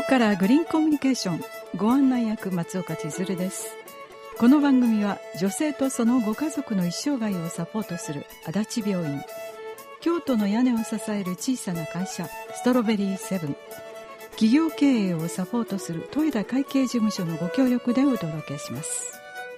からグリーンコミュニケーションご案内役松岡千鶴です。この番組は女性とそのご家族の一生涯をサポートする足立病院、京都の屋根を支える小さな会社ストロベリーセブン、企業経営をサポートする豊田会計事務所のご協力でお届けします。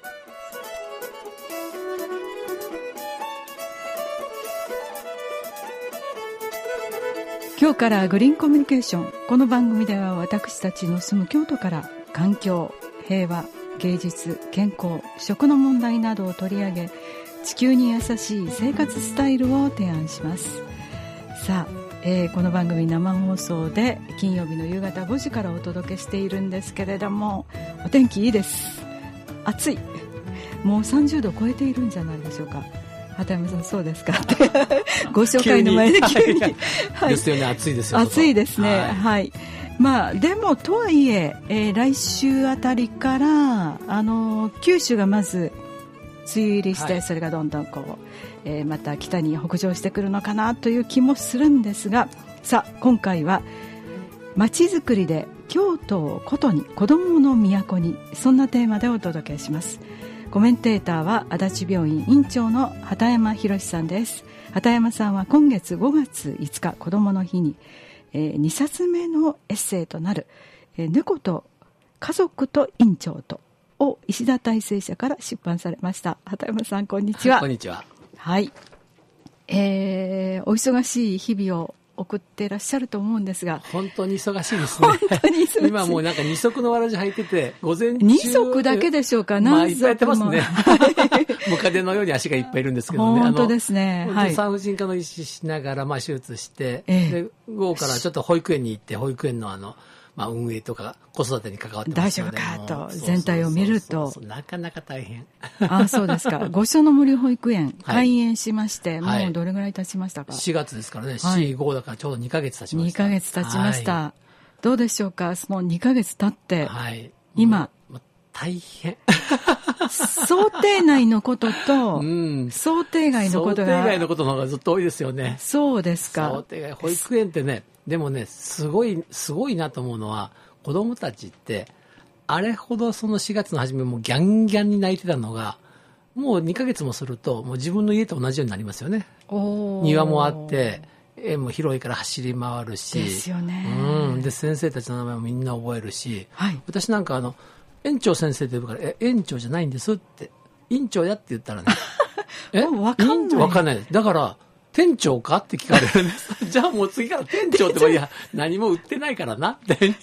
今日からグリーンコミュニケーション。この番組では私たちの住む京都から環境、平和、芸術、健康、食の問題などを取り上げ、地球に優しい生活スタイルを提案します。さあ、この番組生放送で金曜日の夕方5時からお届けしているんですけれども、お天気いいです。暑い。もう30度超えているんじゃないでしょうか。畑山さん、そうですかってご紹介の前で急にはい、ですよね。暑いですよ。 暑いですね。はい、はい。まあでもとはいえ来週あたりから九州がまず梅雨入りして、はい、それがどんどんこう、また北に北上してくるのかなという気もするんですが、さあ今回はまちづくりで京都を古都に、子どもの都に、そんなテーマでお届けします。コメンテーターは足立病院院長の畑山博さんです。畑山さんは今月5月5日子どもの日に、2冊目のエッセイとなる、猫と家族と院長とを石田大成社から出版されました。畑山さん、こんにちは。 こんにちは。 はい、お忙しい日々を送っていらっしゃると思うんですが、 本当に忙しいですね。 本当に忙しい。 今もうなんか二足のわらじ履いてて、午前中二足だけでしょうか。何足も、 いっぱいやってますね。ムカデのように足がいっぱいいるんですけどね。 本当ですね。 はい、産婦人科の医師しながら、手術して、で午後からちょっと保育園に行って、保育園の運営とか子育てに関わってますので、 大丈夫かと全体を見るとなかなか大変。 あ、そうですか。御所の森保育園開園しまして、はい、もうどれぐらい経ちましたか。 4月ですからね。4、5だからちょうど2ヶ月経ちました。 2ヶ月経ちました。はい、どうでしょうか。もう2ヶ月経って、 はい、 今大変想定内のことと、想定外のことが、 想定外のことの方がずっと多いですよね。 そうですか。 想定外。保育園ってね、でもね、すごいなと思うのは、子供たちってあれほどその4月の初めもギャンギャンに泣いてたのが、もう2ヶ月もするともう自分の家と同じようになりますよね。庭もあっても広いから走り回るしですよね。 で先生たちの名前もみんな覚えるし、 はい、 私なんか園長先生って言うから園長じゃないんですって、院長やって言ったらね分かんない。 分かんないです。だから店長かって聞かれるんですじゃあもう次から店長っていや何も売ってないからなって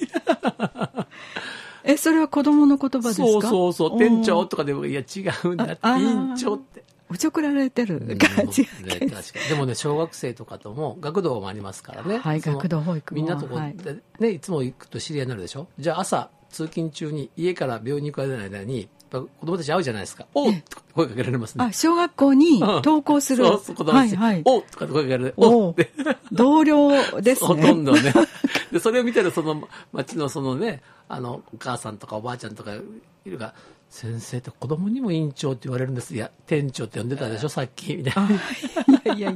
それは子供の言葉ですか。 そう店長とかでもいや違うんだって院長っておちょくられてる感じが、 確かに。でもね、小学生とかとも学童もありますからね。 はい、学童保育もみんなとこで、ね、いつも行くと知り合いになるでしょ。じゃあ朝通勤中に家から病院に行く間に子供たち会うじゃないですか。おうとか声かけられますね。 小学校に登校する、 そう子供たち、はい、おうとか声かけられる。おうって同僚ですね。 ほとんどねでそれを見てるその町のそのね、お母さんとかおばあちゃんとかいるが、先生って子供にも院長って言われるんです。いや店長って呼んでたでしょさっきみたいな。 いや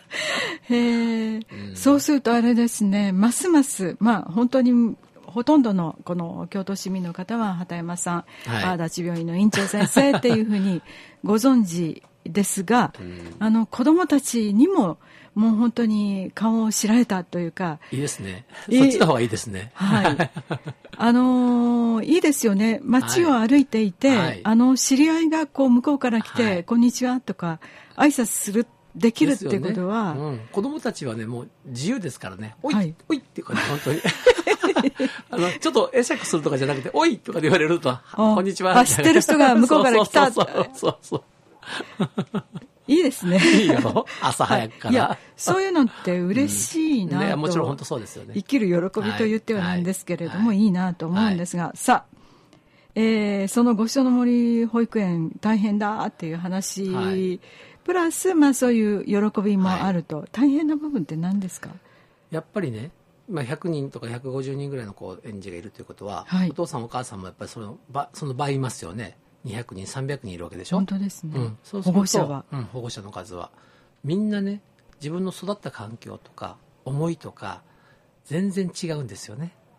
そうするとあれですね、ますます本当にほとんどのこの京都市民の方は畑山さん、足立病院の院長先生っていうふうにご存知ですが、子どもたちにももう本当に顔を知られたというか。 いいですね。そっちの方がいいですね。 はい。いいですよね。街を歩いていて、はい、知り合いが向こうから来て、はい、こんにちはとか挨拶するできるっていうことは、 ね、子供たちはねもう自由ですからね。おい、はい、おいっていうかね本当にちょっと会釈するとかじゃなくておいとかで言われるとこんにちは知ってる人が向こうから来た。 そういいですね。 いいよ朝早くから、 いやそういうのって嬉しいなと、 ね、もちろん本当そうですよね。 生きる喜びと言ってはなんですけれども、いいなと思うんですが、さあ、その御所の森保育園大変だっていう話、プラスそういう喜びもあると、大変な部分って何ですか。 やっぱりね、100人とか150人ぐらいの園児がいるということは、お父さんお母さんもやっぱりその倍いますよね。200人300人いるわけでしょ。 本当ですね。 そうすると保護者は、 保護者の数はみんなね、自分の育った環境とか思いとか全然違うんですよね。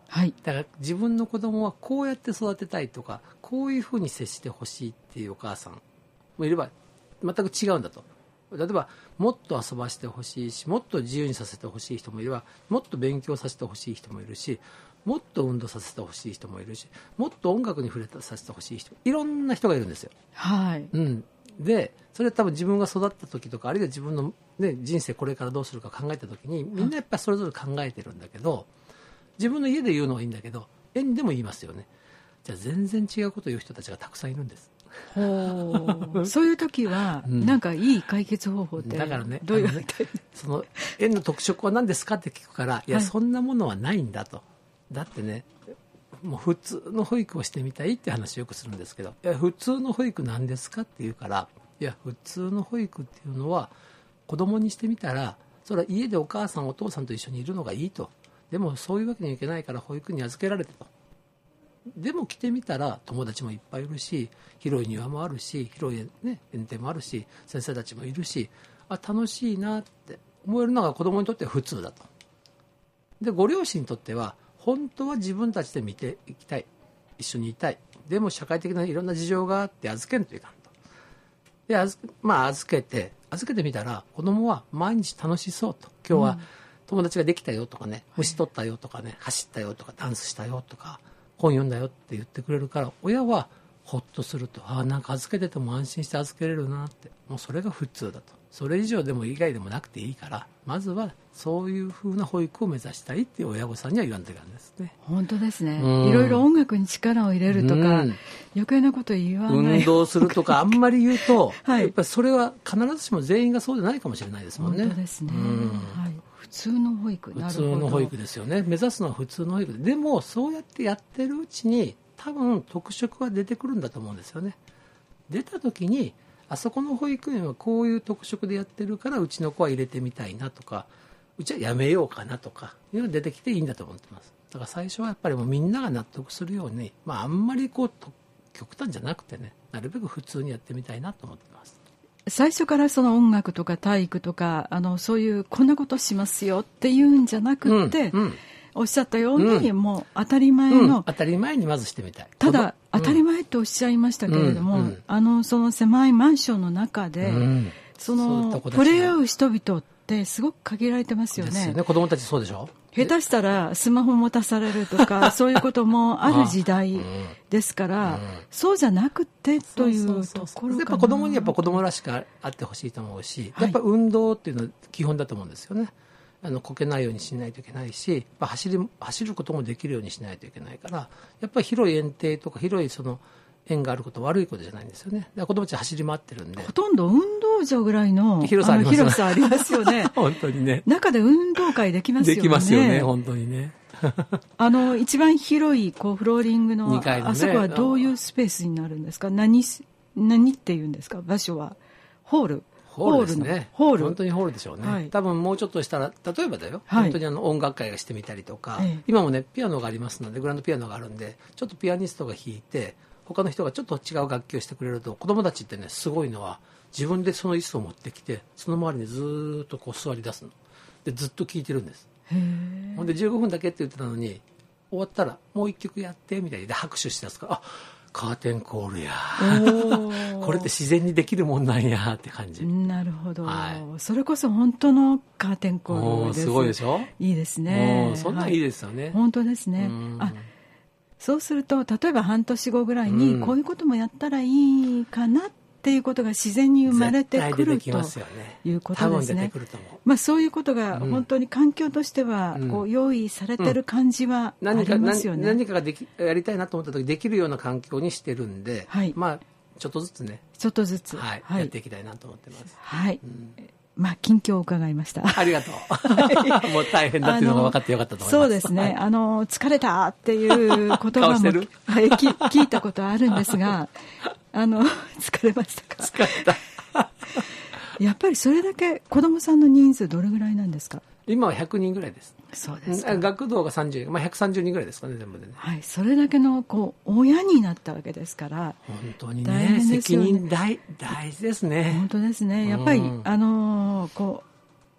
はい、 だから自分の子供はこうやって育てたいとか、こういうふうに接してほしいっていうお母さんもいれば、全く違うんだと。例えばもっと遊ばせてほしいし、もっと自由にさせてほしい人もいれば、もっと勉強させてほしい人もいるし、もっと運動させてほしい人もいるし、もっと音楽に触れさせてほしい人、いろんな人がいるんですよ。 はい、 でそれは多分自分が育った時とか、あるいは自分の、人生これからどうするか考えた時に、みんなやっぱりそれぞれ考えてるんだけど、自分の家で言うのはいいんだけど、園でも言いますよね。じゃあ全然違うことを言う人たちがたくさんいるんです。 そういう時は、なんかいい解決方法ってだからね、 どういうその園の特色は何ですかって聞くから、いや、そんなものはないんだと。だってね、もう普通の保育をしてみたいって話をよくするんですけど、いや普通の保育なんですかって言うから、いや普通の保育っていうのは子供にしてみたら、それは家でお母さんお父さんと一緒にいるのがいいと。でもそういうわけにはいけないから保育に預けられてと。でも来てみたら友達もいっぱいいるし、広い庭もあるし、広い、園庭もあるし、先生たちもいるし、楽しいなって思えるのが子供にとっては普通だと。でご両親にとっては、本当は自分たちで見ていきたい、一緒にいたい、でも社会的ないろんな事情があって預けんといかんと。で預けてみたら、子供は毎日楽しそうと。今日は友達ができたよとかね、虫取ったよとかね、走ったよとか、ダンスしたよとか、本読んだよって言ってくれるから、親はほっとすると。なんか預けてても安心して預けれるなって。もうそれが普通だと。それ以上でも以外でもなくていいから、まずはそういう風な保育を目指したいっていう親御さんには言わんといかんですね。 本当ですね。いろいろ音楽に力を入れるとか、余計なこと言わない。 運動するとかあんまり言うと、 はい、 やっぱりそれは必ずしも全員がそうでないかもしれないですもんね。 本当ですね。はい、普通の保育。 普通の保育ですよね。目指すのは普通の保育でも、そうやってやってるうちに多分特色は出てくるんだと思うんですよね。出た時に、あそこの保育園はこういう特色でやってるから、うちの子は入れてみたいなとか、うちはやめようかなとかいうのが出てきていいんだと思ってます。だから最初はやっぱりもうみんなが納得するように、あんまり極端じゃなくてね、なるべく普通にやってみたいなと思ってます。 最初からその音楽とか体育とかそういうこんなことしますよっていうんじゃなくって、おっしゃったように、もう当たり前の、 当たり前にまずしてみたい。 ただ、当たり前とおっしゃいましたけれども、その狭いマンションの中で、その触れ合う人々ってすごく限られてますよね。 ですよね。子供たちそうでしょ。 下手したらスマホ持たされるとかそういうこともある時代ですから、そうじゃなくてというところかな。 やっぱ子供にやっぱ子供らしくあってほしいと思うし、やっぱ運動っていうのは基本だと思うんですよね。こけないようにしないといけないし、走ることもできるようにしないといけないから、やっぱり広い園庭とか広いその園があることは悪いことじゃないんですよね。だから子供たち走り回ってるんで、 ほとんど運動場ぐらいの広さありますよね。 本当にね。 中で運動会できますよね。 できますよね、本当にね。 一番広いフローリングの、 2階のね、 あそこはどういうスペースになるんですか。何っていうんですか、場所は。ホールですね。 ホール本当にホールでしょうね。 はい、 多分もうちょっとしたら、例えばだよ、本当に音楽会がしてみたりとか、今もねピアノがありますので、グランドピアノがあるんで、ちょっとピアニストが弾いて他の人がちょっと違う楽器をしてくれると、子供たちってね、すごいのは自分でその椅子を持ってきて、その周りにずっと座り出すので、ずっと聴いてるんです。ほんで15分だけって言ってたのに、終わったらもう一曲やってみたいで拍手してますから、カーテンコールやこれって自然にできるもんなんやって感じ。 なるほど、それこそ本当のカーテンコールです。 すごいでしょ。 いいですね。 そんなんいいですよね。 本当ですね。そうすると例えば半年後ぐらいにこういうこともやったらいいかなっていうことが自然に生まれてくるということですね。そういうことが本当に環境としては用意されてる感じはありますよね。 何かがやりたいなと思った時できるような環境にしてるんで、ちょっとずつね、 ちょっとずつ、 やっていきたいなと思ってます。 近況を伺いました。 ありがとう。もう大変だっていうのが分かってよかったと思います。 そうですね。疲れたっていう言葉も聞いたことあるんですが、疲れましたか？ 疲れた。 やっぱりそれだけ子どもさんの人数どれぐらいなんですか？ 今は100人ぐらいです。 そうですか。 学童が30、130人ぐらいですかね、全部でね。 それだけの親になったわけですから、 本当にね、責任大事ですね。 本当ですね。やっぱり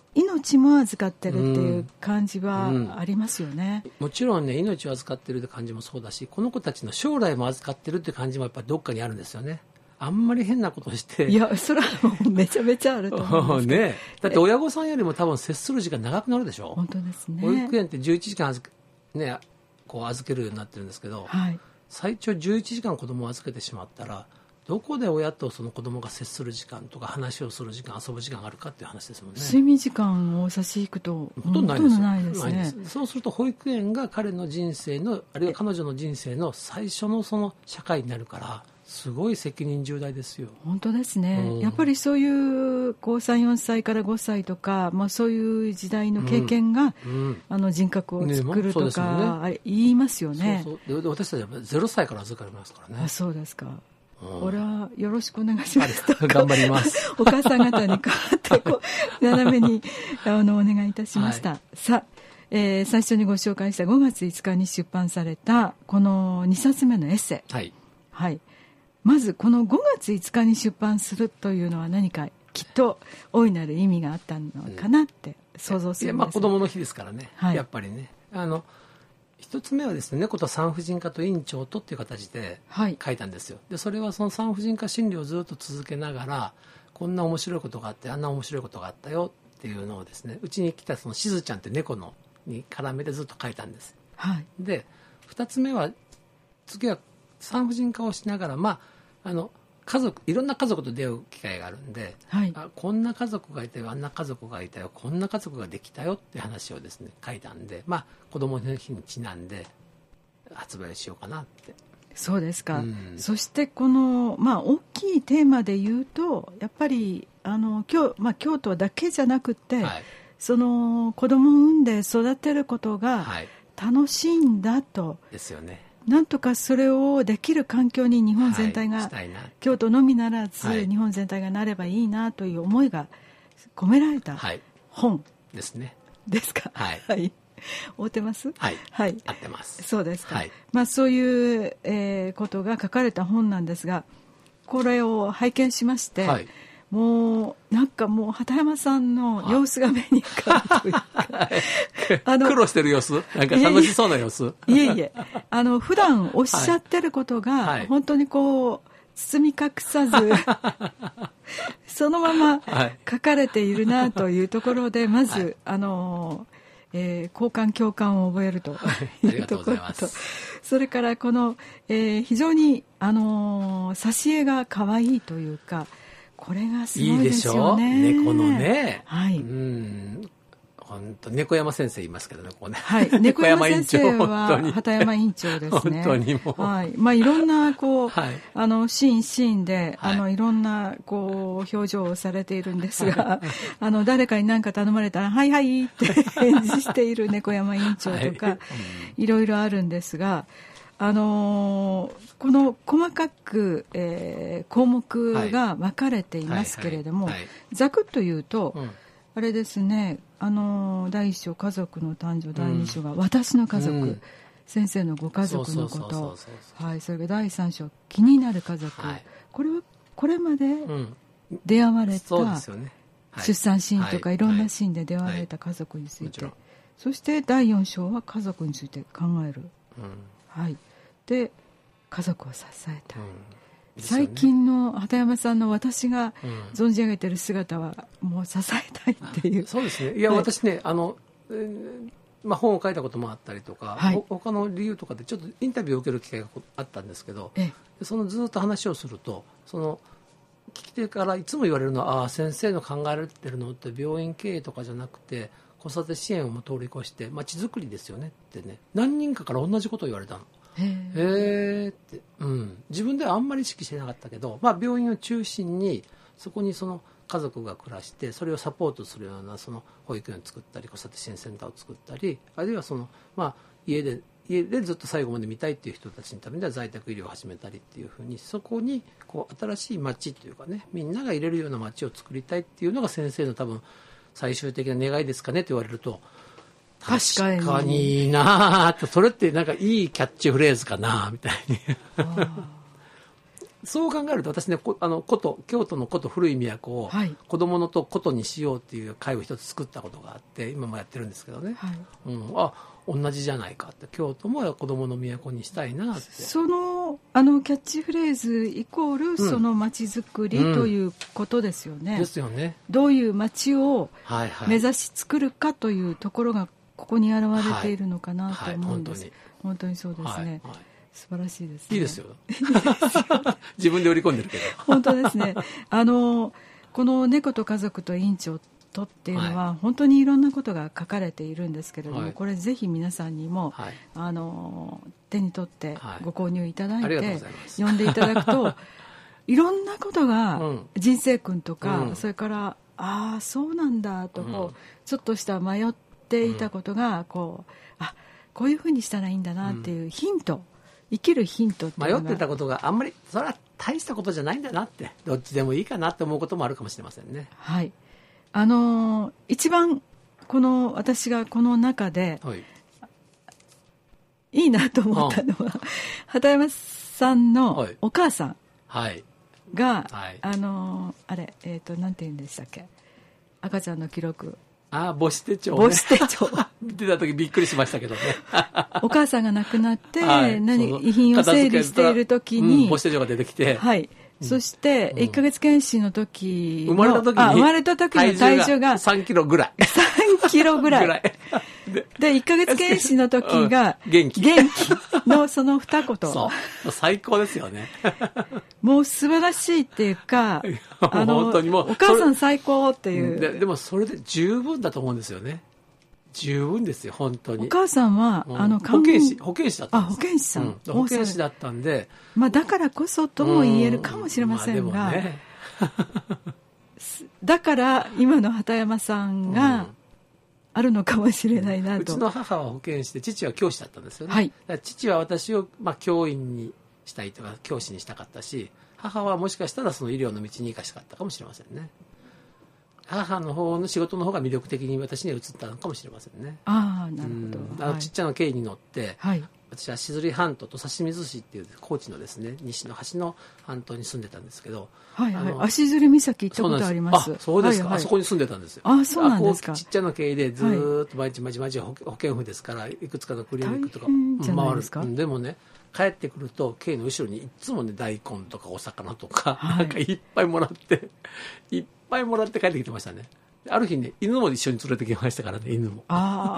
命も預かってるっていう感じはありますよね、 もちろんね、命を預かってるって感じもそうだし、この子たちの将来も預かってるって感じもやっぱりどっかにあるんですよね。あんまり変なことして、 いや、それはもうめちゃめちゃあると思うんですけどね、だって親御さんよりも多分接する時間長くなるでしょ。 本当ですね。 保育園って11時間ね、こう預けるようになってるんですけど、 はい、 最長11時間子供を預けてしまったら、どこで親とその子供が接する時間とか話をする時間、遊ぶ時間があるかっていう話ですもんね。 睡眠時間を差し引くとほとんどないですね。 そうすると保育園が彼の人生の、あるいは彼女の人生の最初のその社会になるから、すごい責任重大ですよ。 本当ですね、やっぱりそういうこう3、4歳から5歳とか、まあ、そういう時代の経験が、人格を作るとか、言いますよね。 で私たちは0歳から預かりますからね。 そうですか。俺はよろしくお願いしますと頑張りますお母さん方に代わってこう斜めにお願いいたしました、さあ、最初にご紹介した5月5日に出版されたこの2冊目のエッセイ、はい、まずこの5月5日に出版するというのは何かきっと大いなる意味があったのかなって想像するんです。 子供の日ですからね、やっぱりね、一つ目はですね、猫と産婦人科と院長とっていう形で書いたんですよ。でそれはその産婦人科診療をずっと続けながら、こんな面白いことがあって、あんな面白いことがあったよっていうのをですね、うちに来たそのしずちゃんって猫のに絡めてずっと書いたんです、で二つ目は、次は産婦人科をしながら、家族、いろんな家族と出会う機会があるんで、こんな家族がいたよ、あんな家族がいたよ、こんな家族ができたよって話をですね書いたんで、子供の日にちなんで発売しようかなって。 そうですか、そしてこの、大きいテーマで言うと、やっぱり京都だけじゃなくて、その子供を産んで育てることが楽しいんだと、 ですよね。 なんとかそれをできる環境に日本全体が、京都のみならず、日本全体がなればいいなという思いが込められた本ですね。 ですか。合ってます？ 合ってます。 そうですか。そういう、ことが書かれた本なんですが、これを拝見しまして、もうなんかもう畑山さんの様子が目に浮かぶというか、 苦労してる様子、なんか楽しそうな様子。 いえ普段おっしゃってることが、本当にこう包み隠さずそのまま書かれているなというところで、まず、共感を覚えるというところと、それからこの、非常に挿絵が可愛いというか、これがすごいですよね。 いいでしょ、猫のね。本当猫山先生言いますけどね、ここね。 猫山先生は畑山院長ですね。 本当にもう。 いろんなこう、シーンでいろんなこう表情をされているんですが、誰かに何か頼まれたらはいはいって返事している猫山院長とか、いろいろあるんですが、この細かく、項目が分かれていますけれども、ざくっと言うと、あれですね、第一章家族の誕生、第二章が私の家族、先生のご家族のこと、それから第三章気になる家族、これはこれまで出会われた、出産シーンとかいろんなシーンで出会われた家族について、そして第四章は家族について考える、で家族を支えたい、最近の畑山さんの私が存じ上げている姿はもう支えたいっていう、 そうですね。いや、私ね、本を書いたこともあったりとか、他の理由とかでちょっとインタビューを受ける機会があったんですけど、そのずっと話をすると、その聞き手からいつも言われるのは、先生の考えられてるのって病院経営とかじゃなくて子育て支援をも通り越して街づくりですよねってね、何人かから同じことを言われたの。って、自分ではあんまり意識してなかったけど、病院を中心にそこにその家族が暮らして、それをサポートするようなその保育園を作ったり子育て支援センターを作ったり、あるいはその、家でずっと最後まで見たいっていう人たちのためには在宅医療を始めたりっていうふうに、そこにこう新しい街というかね、みんなが入れるような街を作りたいっていうのが先生の多分最終的な願いですかねって言われると、確かになぁと、それってなんかいいキャッチフレーズかなみたいにそう考えると私ね、京都の古都古い都をはい子供のと古都にしようっていう会を一つ作ったことがあって今もやってるんですけどね、 はい、 同じじゃないかって、京都も子供の都にしたいなって。 そのキャッチフレーズイコールその街づくりということですよね、 ですよね。 どういう街をはいはい、 目指し作るかというところがここに現れているのかなと思うんです、 はいはい、 本当にそうですね、 はいはい、 素晴らしいですね。 いいですよ自分で売り込んでるけど本当ですね。この猫と家族と院長とっていうのは、はい、本当にいろんなことが書かれているんですけれども、はい、これぜひ皆さんにも、はい、手に取ってご購入いただいて、はい、読んでいただくといろんなことが、人生訓とか、それからそうなんだとちょっとした迷っていたことがこういうふうにしたらいいんだなっていうヒント、生きるヒントっていうのが、 迷ってたことがあんまりそれは大したことじゃないんだなって、どっちでもいいかなって思うこともあるかもしれませんね。 はい、一番私がこの中で、はい、いいなと思ったのは、畑山さんのお母さんが、はい、なんて言うんでしたっけ、赤ちゃんの記録、 母子手帳、ね、 母子手帳見てた時びっくりしましたけどねお母さんが亡くなって、はい、遺品を整理している時に、 母子手帳が出てきて、 はい、そして1ヶ月検診の時生まれた時の体重が 3キロぐらい 3キロぐらいで1ヶ月検診の時が元気のその二言、 そう最高ですよねもう素晴らしいっていうか、 本当にもうお母さん最高っていう、 でもそれで十分だと思うんですよね。十分ですよ本当に。 お母さんは、 保健師だったんです。 保健師さん、 保健師だったんで、 だからこそとも言えるかもしれませんが、だから今の畑山さんがあるのかもしれないなと。 うちの母は保健師で父は教師だったんですよね、 はい、 だから父は私を、教員にしたいとか教師にしたかったし、母はもしかしたらその医療の道に行かしたかったかもしれませんね。母の方の仕事の方が魅力的に私には移ったのかもしれませんね。 なるほど。 ちっちゃな軽に乗って、 はい、 私はしずり半島と刺身寿司っていう高知のですね、西の端の半島に住んでたんですけど、 はいはい、足摺岬行ったことあります。 そうですか、 はいはい、 あそこに住んでたんですよ。 そうなんですか。 ちっちゃな軽でずーっと毎日保健婦ですから、いくつかのクリニックとか回る。でもね、帰ってくると軽の後ろにいつもね、大根とかお魚とか、なんかいっぱいもらって帰ってきてましたね。ある日ね、犬も一緒に連れてきましたからね、犬も。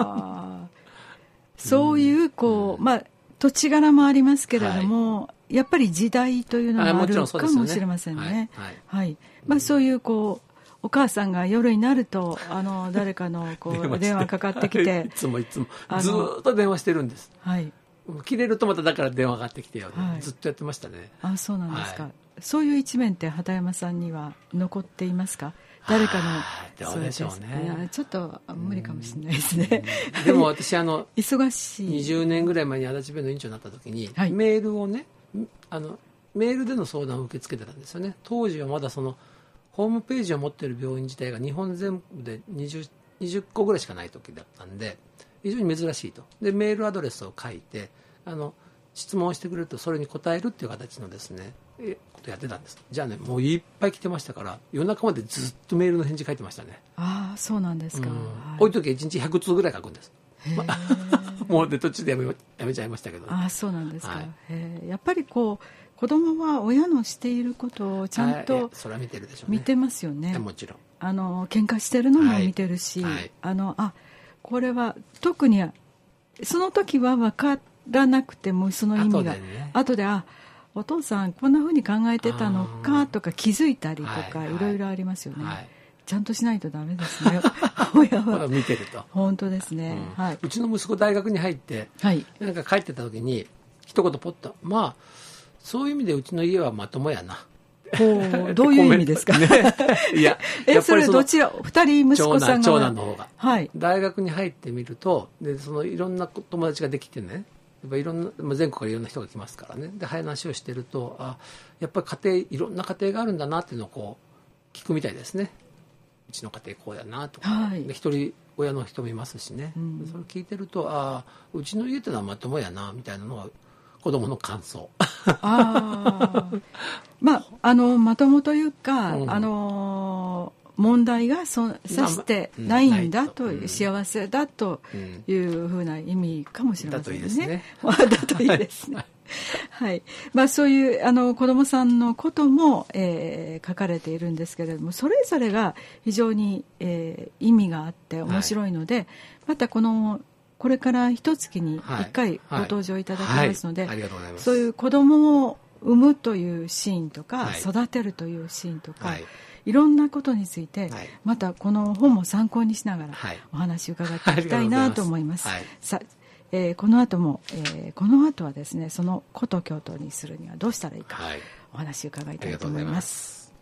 そういう土地柄もありますけれども、やっぱり時代というのがあるかもしれませんね。そういうお母さんが夜になると誰かの電話かかってきていつもずっと電話してるんです。 はい、 切れるとまただから電話かかってきてよ、ずっとやってましたね。 そうなんですか。そういう一面って畑山さんには残っていますか？誰かの。 どうでしょうね。 ちょっと無理かもしれないですね。 でも私忙しい 20年ぐらい前に足立病の院長になった時に、メールをね、メールでの相談を受け付けてたんですよね。当時はまだそのホームページを持っている病院自体が日本全部で 20個ぐらいしかない時だったんで、非常に珍しいと。でメールアドレスを書いて質問をしてくれるとそれに答えるっていう形のですねことやってたんです。じゃあね、もういっぱい来てましたから夜中までずっとメールの返事書いてましたね。 そうなんですか。 多い時は1日100通ぐらい書くんです。もうで途中でやめちゃいましたけど、 そうなんですか。やっぱり子供は親のしていることをちゃんとそれは見てるでしょうね。 見てますよね。 もちろん喧嘩してるのも見てるし、これは特にその時は分からなくてもその意味が後でお父さんこんな風に考えてたのかとか気づいたりとかいろいろありますよね。ちゃんとしないとダメですね親は見てると。 本当ですね。 うちの息子大学に入って、なんか帰ってた時に一言ポッと、そういう意味でうちの家はまともやな。 どういう意味ですか？ いやそれどちら2人息子さんが長男の方が、大学に入ってみるとでいろんな友達ができてね、やっぱいろんな全国からいろんな人が来ますからね。で話をしてるとやっぱりいろんな家庭があるんだなっていうのを聞くみたいですね。うちの家庭こうだなとか、で一人親の人もいますしね、それを聞いてるとうちの家ってのはまともやなみたいなのが子供の感想。 まともというか、 うん問題がさしてないんだという、 うん幸せだというふうな意味かもしれませんね。だといいですね。はい。そういう子どもさんのことも、書かれているんですけれども、それぞれが非常に、意味があって面白いので、またこれから一月に1回ご登場いただきますので、 ありがとうございます。 そういう子どもを産むというシーンとか、 はい育てるというシーンとか、 はいいろんなことについて、 はいまたこの本も参考にしながらはいお話を伺っていきたいなと思います。 はい、 さあ、この後はですね、その古都京都にするにはどうしたらいいか、 はい、 お話を伺いたいとありがとうござい思いま。 ますす。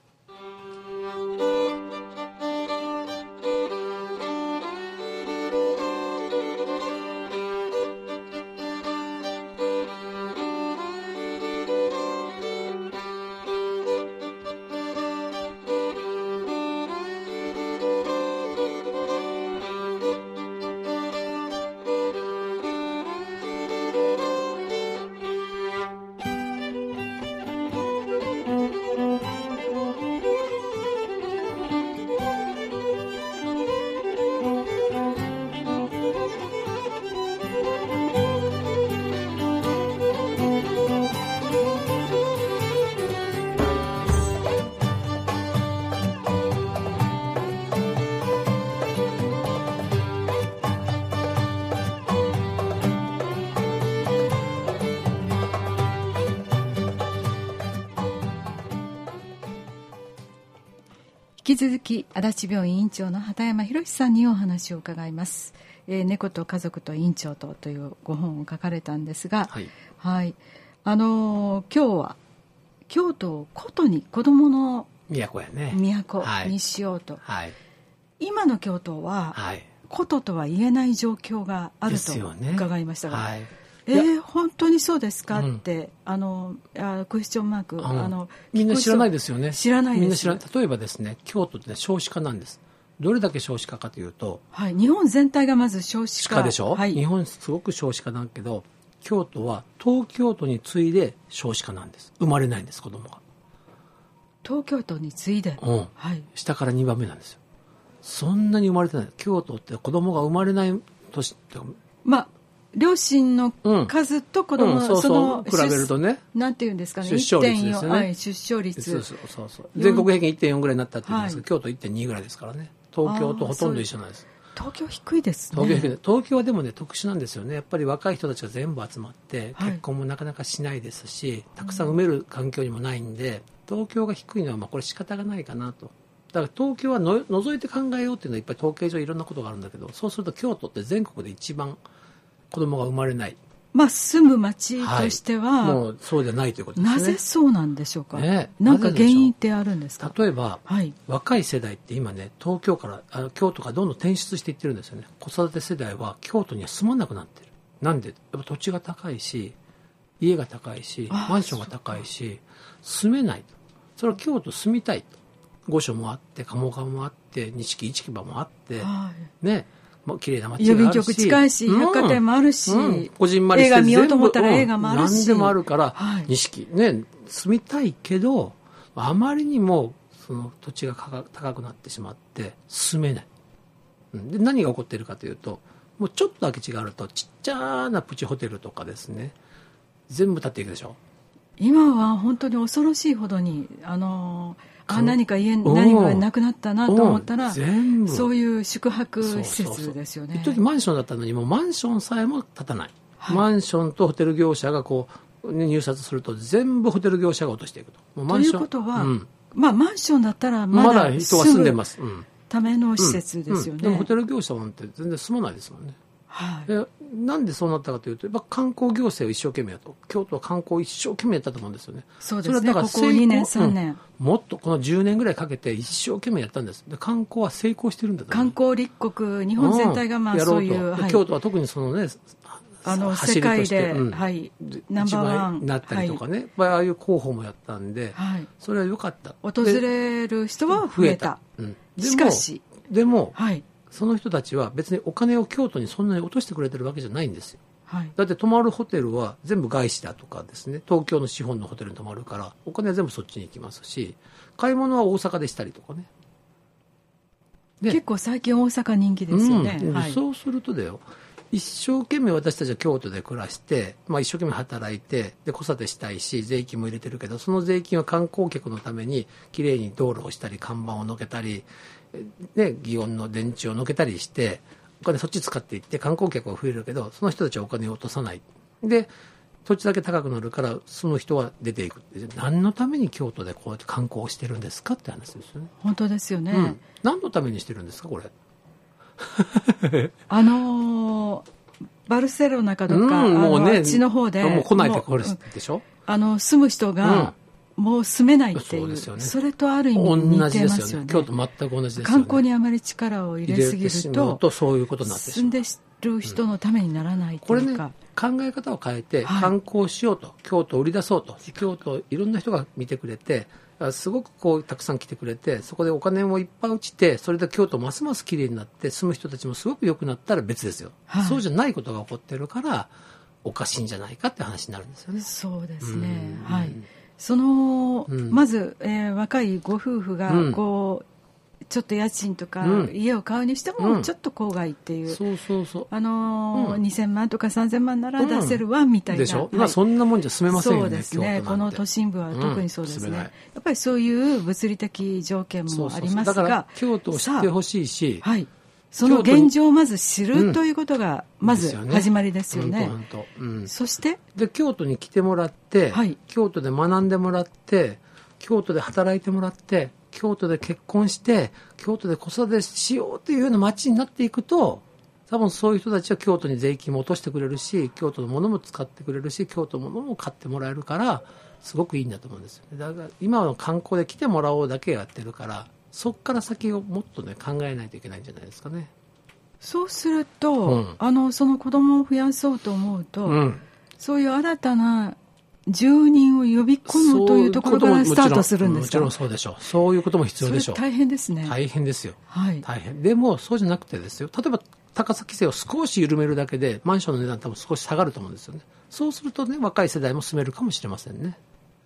引き続き足立病院院長の畑山博さんにお話を伺います。猫と家族と院長というご本を書かれたんですが、 はいはい、今日は京都を古都に子どもの都やね。 都にしようと、 はい。 今の京都ははい。 古都とは言えない状況があるとですよね伺いましたが、 はい。 本当にそうですか、 うんってクエスチョンマーク、 みんな知らないですよね。 知らないです。 みんな知らない。例えばですね、京都って、ね、少子化なんです。どれだけ少子化かというと、 はい、日本全体がまず少子化でしょ、 はい、 日本すごく少子化なんだけど、京都は東京都に次いで少子化なんです。生まれないんです、子供が。 東京都に次いで、 うんはい、 下から2番目なんですよ。そんなに生まれてない。京都って子供が生まれない都市って、 両親の数と子供の、その比べるとね、 なんていうんですかね、 出生率ですよね。 はい、出生率。 そう全国平均 1.4 ぐらいになったって言うんですけど、京都 1.2 ぐらいですからね。東京とほとんど一緒なんです。 東京低いですね。 東京はでもね、特殊なんですよね。やっぱり若い人たちが全部集まって、結婚もなかなかしないですし、たくさん埋める環境にもないんで、東京が低いのはこれ仕方がないかなと。だから東京は除いて考えようっていうのは、いっぱい統計上いろんなことがあるんだけど、そうすると京都って全国で一番子供が生まれない。 住む町としては、 もうそうじゃないということですね。 なぜそうなんでしょうか。 ね、 なんか原因ってあるんですか。 例えば、 はい、 若い世代って今ね、東京から京都からどんどん転出していってるんですよね。子育て世代は京都には住まなくなってる。なんで、やっぱ土地が高いし、家が高いし、マンションが高いし、住めないと。それは京都住みたいと。御所もあって、鴨川もあって、錦市場もあって、ね。綺麗な街があるし、 郵便局近いし、百貨店もあるし、 こじんまりして映画見ようと思ったら映画もあるし、 何でもあるから、錦ね、住みたいけど、あまりにもその土地が高くなってしまって住めない。で、何が起こっているかというと、もうちょっと空き地があるとちっちゃなプチホテルとかですね、全部建っていくでしょ。 今は本当に恐ろしいほどに何か何がなくなったなと思ったら、 全部そういう宿泊施設ですよね。 一時マンションだったのに、もうマンションさえも建たない。マンションとホテル業者が入札すると全部ホテル業者が落としていくと。 ということは、マンションだったらまだ人が住んでます。 ための施設ですよね。 でもホテル業者なんて全然住まないですもんね。なんでそうなったかというと、やっぱ観光行政を一生懸命やと。京都は観光を一生懸命やったと思うんですよね。 そうですね。ここ2年3年、 もっとこの10年ぐらいかけて一生懸命やったんです。で、観光は成功してるんだと。 観光立国、日本全体がそういう、 京都は特にそのね、 世界で、ナンバーワンになったりとかね、ああいう候補もやったんで、それは良かった。 訪れる人は増えた。しかし、 でも、その人たちは別にお金を京都にそんなに落としてくれてるわけじゃないんですよ。 はい、 だって泊まるホテルは全部外資だとかですね、東京の資本のホテルに泊まるからお金は全部そっちに行きますし、買い物は大阪でしたりとかね。 結構最近大阪人気ですよね、はい、 そうするとだよ、一生懸命私たちは京都で暮らして、一生懸命働いて、で子育てしたいし税金も入れてるけど、その税金は観光客のためにきれいに道路をしたり看板をのけたり、ね、祇園の電柱をのけたりしてお金そっち使っていって観光客が増えるけど、その人たちはお金を落とさない。で土地だけ高くなるからその人は出ていく。何のために京都でこうやって観光をしてるんですかって話ですよね。 本当ですよね、 何のためにしてるんですかこれ。 バルセロナかどうか、 もうね、 あっちの方でもう来ないでこれでしょ。 住む人が、もう住めないっていう、 それとある意味似てますよね。 同じですよね。京都全く同じですよね。 観光にあまり力を入れすぎるとそういうことになってしまう。 住んでる人のためにならないというか、 これね、考え方を変えて観光しようと、京都を売り出そうと、京都いろんな人が見てくれて、すごくこうたくさん来てくれて、そこでお金もいっぱい落ちて、それで京都ますますきれいになって住む人たちもすごく良くなったら別ですよ、そうじゃないことが起こってるからおかしいんじゃないかって話になるんですよね。 そうですね、はい。まず、若いご夫婦がこう、ちょっと家賃とか家を買うにしてもちょっと郊外っていう、2000万とか3000万なら出せるわみたいな、 でしょ。今そんなもんじゃ住めませんよね。 そうですね、この都心部は特にそうですね、やっぱりそういう物理的条件もありますが、 だから京都を知ってほしいし、 はい、その現状をまず知るということがまず始まりですよね。そしてで京都に来てもらって、京都で学んでもらって、京都で働いてもらって、京都で結婚して京都で子育てしようというような街になっていくと、多分そういう人たちは京都に税金も落としてくれるし、京都のものも使ってくれるし、京都のものも買ってもらえるからすごくいいんだと思うんですよね。だから今の観光で来てもらおうだけやってるから、そこから先をもっとね考えないといけないんじゃないですかね。 そうすると、その子供を増やそうと思うと、そういう新たな住人を呼び込むというところからスタートするんですか。 もちろんそうでしょう。そういうことも必要でしょう。 それ大変ですね。 大変ですよ、 はい、 大変。でもそうじゃなくてですよ、例えば高さ規制を少し緩めるだけでマンションの値段多分少し下がると思うんですよね。そうするとね、若い世代も住めるかもしれませんね。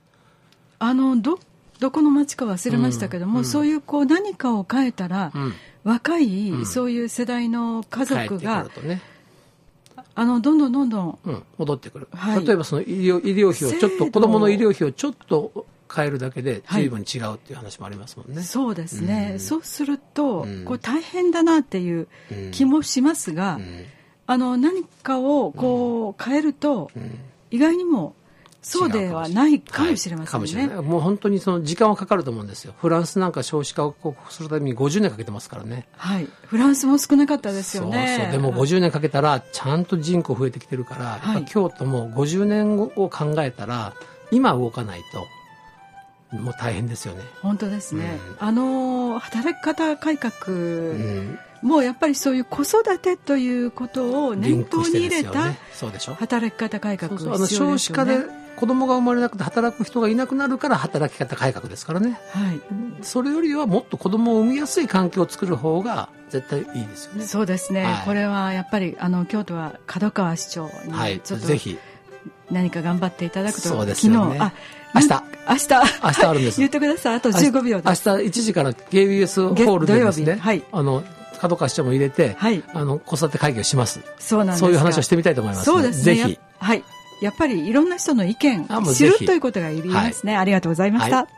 どこの町か忘れましたけども、そういうこう何かを変えたら、若い、そういう世代の家族がどんどん、 戻ってくる、例えばその医療費をちょっと、子どもの医療費をちょっと変えるだけで随分違うっていう話もありますもんね。 そうですね、そうすると、こう大変だなっていう気もしますが、何かをこう変えると、意外にもそうではないかもしれませんね。 もう本当にその時間はかかると思うんですよ。フランスなんか少子化を克服するために50年かけてますからね。 はい、フランスも少なかったですよね。 そうでも50年かけたらちゃんと人口増えてきてるから、やっぱ京都も50年を考えたら今動かないともう大変ですよね。 本当ですね、働き方改革、もうやっぱりそういう子育てということを念頭に入れた働き方改革が必要ですよね。 少子化で子供が生まれなくて働く人がいなくなるから働き方改革ですからね、それよりはもっと子供を産みやすい環境を作る方が絶対いいですよね。 そうですね、これはやっぱり京都は角川市長にちょっと、ぜひ何か頑張っていただくと。 そうですよね。明日あるんです。 言ってください。あと15秒です。 明日1時から KBS ホールでですね、角川市長も入れて、子育て会議をします。 そうなんですか。 そういう話をしてみたいと思います、 そうですね。 ぜひ。 やっぱりいろんな人の意見知るということがいりますね。ありがとうございました。